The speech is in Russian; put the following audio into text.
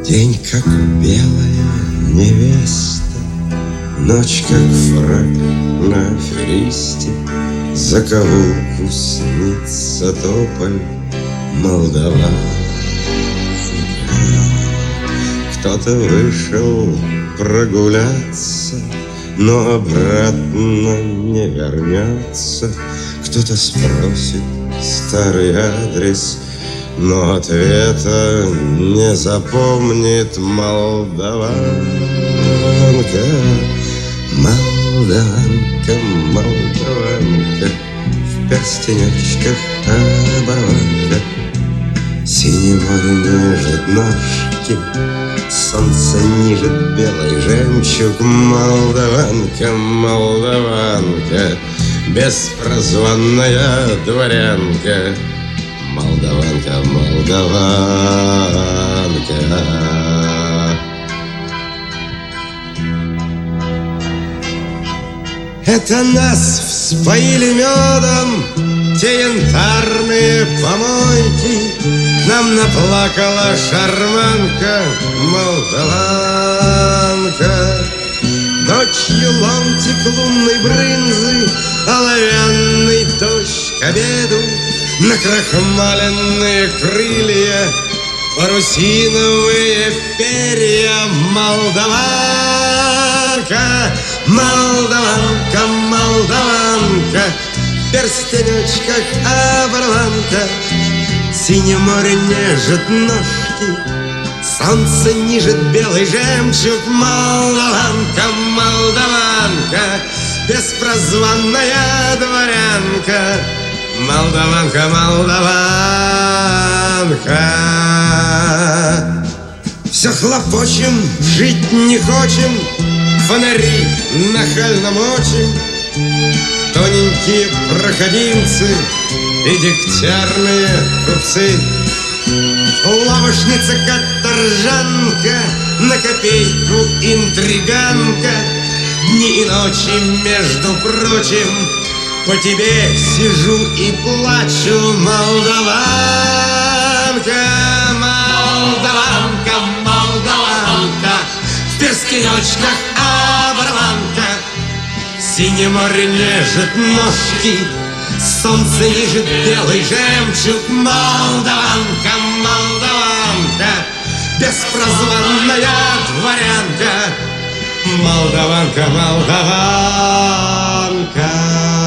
День, как белая невеста, ночь, как фрак на аферисте. Закоулку снится тополь молдаванка. Кто-то вышел прогуляться, но обратно не вернется. Кто-то спросит старый адрес, но ответа не запомнит. Молдаванка, молдаванка, молдаванка, в перстенечках оборванка. Синее море нежит ножки, солнце нижет белый жемчуг. Молдаванка, молдаванка, беспрозванная дворянка. Молдаванка, молдаванка. Это нас вспоили медом те янтарные помойки. Нам наплакала шарманка, молдаванка. Ночью ломтик лунной брынзы, оловянный дождь к обеду, накрахмаленные крылья, парусиновые перья. Молдаванка, молдаванка, молдаванка, в перстенечках оборванка. Синее море нежит ножки, солнце нижет белый жемчуг. Молдаванка, молдаванка, беспрозванная дворянка. Молдаванка, молдаванка. Все хлопочем, жить не хочем, фонари нахально мочим. Тоненькие проходимцы и дегтярные купцы. Лавошница-каторжанка, на копейку интриганка. Дни и ночи, между прочим, по тебе сижу и плачу. Молдаванка, молдаванка, молдаванка, в перстенечках оборванка. Синее море нежит ножки, солнце нижет белый жемчуг. Молдаванка, молдаванка, беспрозванная дворянка. Молдаванка, молдаванка.